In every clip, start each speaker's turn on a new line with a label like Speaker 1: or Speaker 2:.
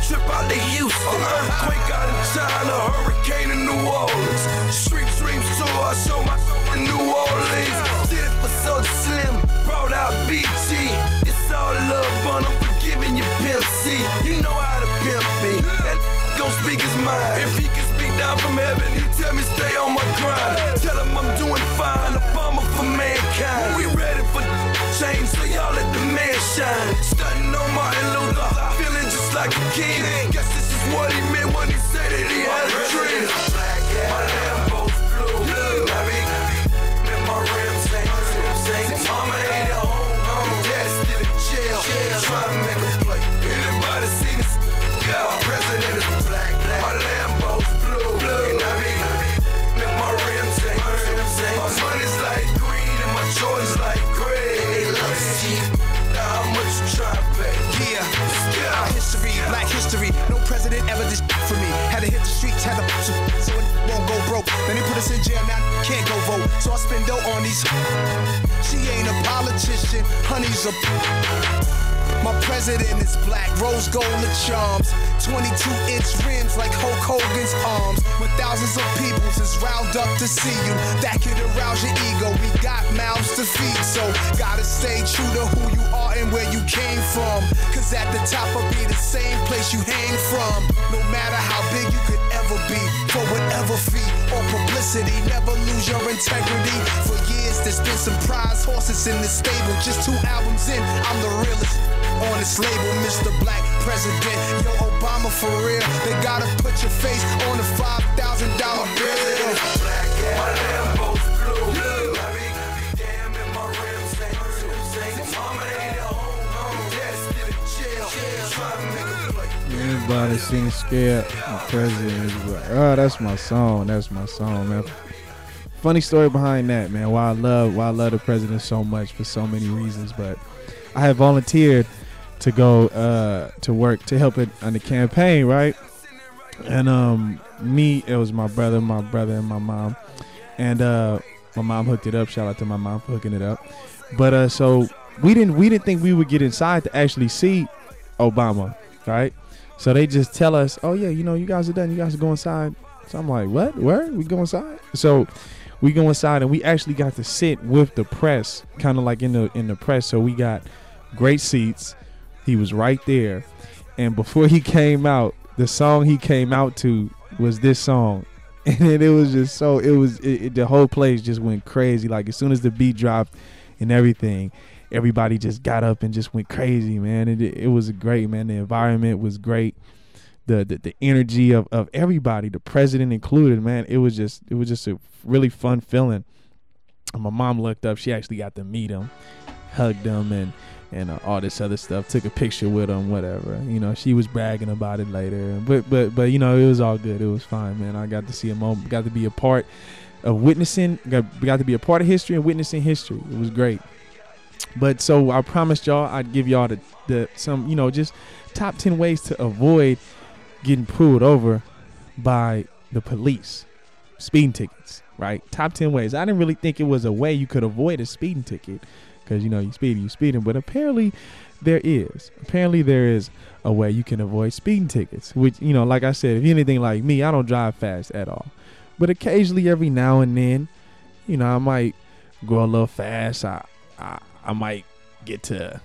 Speaker 1: trip out to Houston. Earthquake out in China, hurricane in New Orleans. Street dreams tour, I show my in New Orleans. Did it for Soulja Slim, brought out BG. It's all love, but I'm forgiving you, Pimp C. You know how to pimp me. That gon' speak his mind. If he can speak down from heaven, he tell me stay on my grind. Tell him I'm doing fine, a bomber for mankind. We ready for change, so y'all let the man shine. Stunting on Martin Luther, feeling just like a king. Guess this is what he meant when he said that he had a dream. My Lambo's blue, and my rims ain't. Mama ain't at home, dad's still in jail. Trying to make a play. Anybody seen this? Yeah, president is black. My Lambo's blue, and my rims ain't. My money's like green and my Jordans like gray. Now how much you trying to pay?
Speaker 2: Yeah, history, black history. No president ever did for me. Had to hit the streets, had to so it won't go broke. Then they put us in jail, now can't go vote. So I spend dough on these. She ain't a politician, honey's a. My president is black, rose gold and charms. 22-inch rims like Hulk Hogan's arms. When thousands of people is riled up to see you, that could arouse your ego. We got mouths to feed, so gotta stay true to who you are and where you came from. Cause at the top will be the same place you hang from. No matter how big you could ever be, for whatever fee or publicity, never lose your integrity. For years there's been some prize horses in the stable. Just 2 albums in, I'm the realest on this label, Mr. Black President. Yo, Obama for real. They gotta put your face on the $5,000 bill.
Speaker 1: My Lambo's blue. Damn, and my rims ain't. Mama ain't at home, dad's still in jail. Trying to make a play.
Speaker 3: Everybody seems scared. The president is like, oh, that's my song. That's my song, man. Funny story behind that, man. Why I love the president so much for so many reasons, but I had volunteered to go to work to help it on the campaign, right? And it was my brother and my mom, and my mom hooked it up. Shout out to my mom for hooking it up. But so we didn't think we would get inside to actually see Obama, right? So they just tell us, oh yeah, you guys are done. You guys are going inside. So I'm like, what? Where? We go inside? So we go inside and we actually got to sit with the press, kind of like in the press. So we got great seats. He was right there, and before he came out, the song he came out to was this song, and it was just so the whole place just went crazy. Like as soon as the beat dropped and everything, everybody just got up and just went crazy, man. It was great, man. The environment was great. The energy of everybody, the president included, man. It was just a really fun feeling. And my mom looked up. She actually got to meet him, hugged him, and all this other stuff. Took a picture with him, whatever. She was bragging about it later. But it was all good. It was fine, man. I got to see a moment. Got to be a part of witnessing. Got to be a part of history and witnessing history. It was great. But so I promised y'all I'd give y'all some just top 10 ways to avoid getting pulled over by the police. Speeding tickets, right? Top 10 ways. I didn't really think it was a way you could avoid a speeding ticket. Because, you speeding. But apparently there is. Apparently there is a way you can avoid speeding tickets. Which, like I said, if you're anything like me, I don't drive fast at all. But occasionally, every now and then, I might go a little fast. I might get to,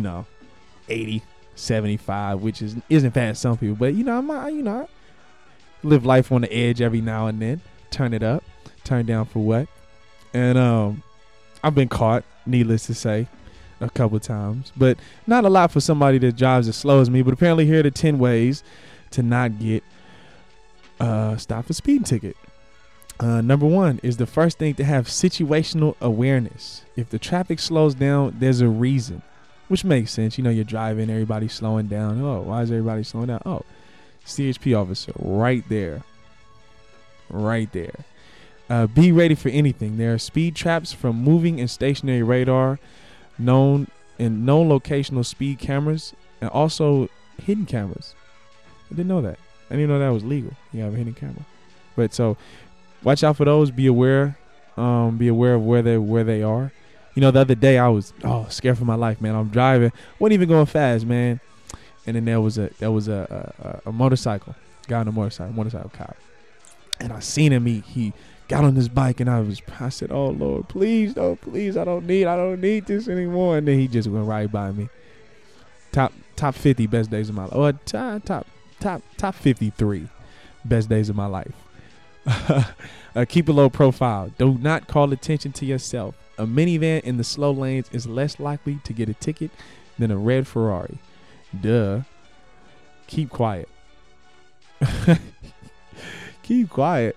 Speaker 3: 80, 75, which isn't fast some people. But, I might, live life on the edge every now and then. Turn it up. Turn down for what? And I've been caught, needless to say, a couple times, but not a lot for somebody that drives as slow as me. But apparently here are the 10 ways to not get stopped for speeding ticket. Number 1 is the first thing to have situational awareness. If the traffic slows down, there's a reason, which makes sense. You're driving, everybody's slowing down. Oh, why is everybody slowing down? Oh, CHP officer right there. Right there. Be ready for anything. There are speed traps from moving and stationary radar, known locational speed cameras, and also hidden cameras. I didn't know that. I didn't know that was legal. You have a hidden camera. But so watch out for those. Be aware. Be aware of where they are. The other day I was scared for my life, man. I'm driving. Wasn't even going fast, man. and then there was a motorcycle guy on a motorcycle cop, and I seen him. He got on his bike, and I said, "Oh Lord, please, no, please, I don't need this anymore." And then he just went right by me. Top 50 best days of my life, or top 53 best days of my life. Keep a low profile. Do not call attention to yourself. A minivan in the slow lanes is less likely to get a ticket than a red Ferrari. Duh. Keep quiet. Keep quiet.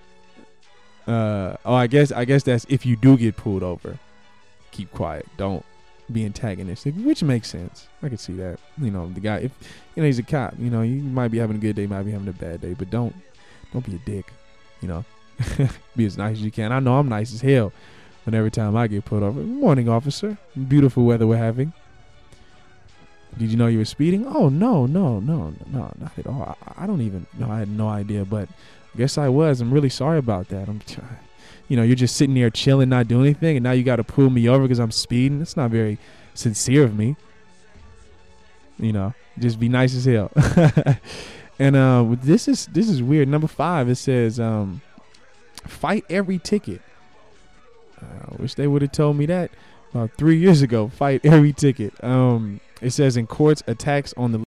Speaker 3: I guess that's if you do get pulled over. Keep quiet. Don't be antagonistic, which makes sense. I can see that. The guy, if he's a cop, you might be having a good day, might be having a bad day, but don't be a dick. Be as nice as you can. I know I'm nice as hell, but every time I get pulled over, morning officer, beautiful weather we're having. Did you know you were speeding? Oh no, not at all. I don't even know. I had no idea, but I guess I was. I'm really sorry about that. You're just sitting there chilling, not doing anything, and now you got to pull me over because I'm speeding. That's not very sincere of me. Just be nice as hell. And this is weird. Number 5, it says, fight every ticket. I wish they would have told me that about 3 years ago. Fight every ticket. It says in courts, attacks on the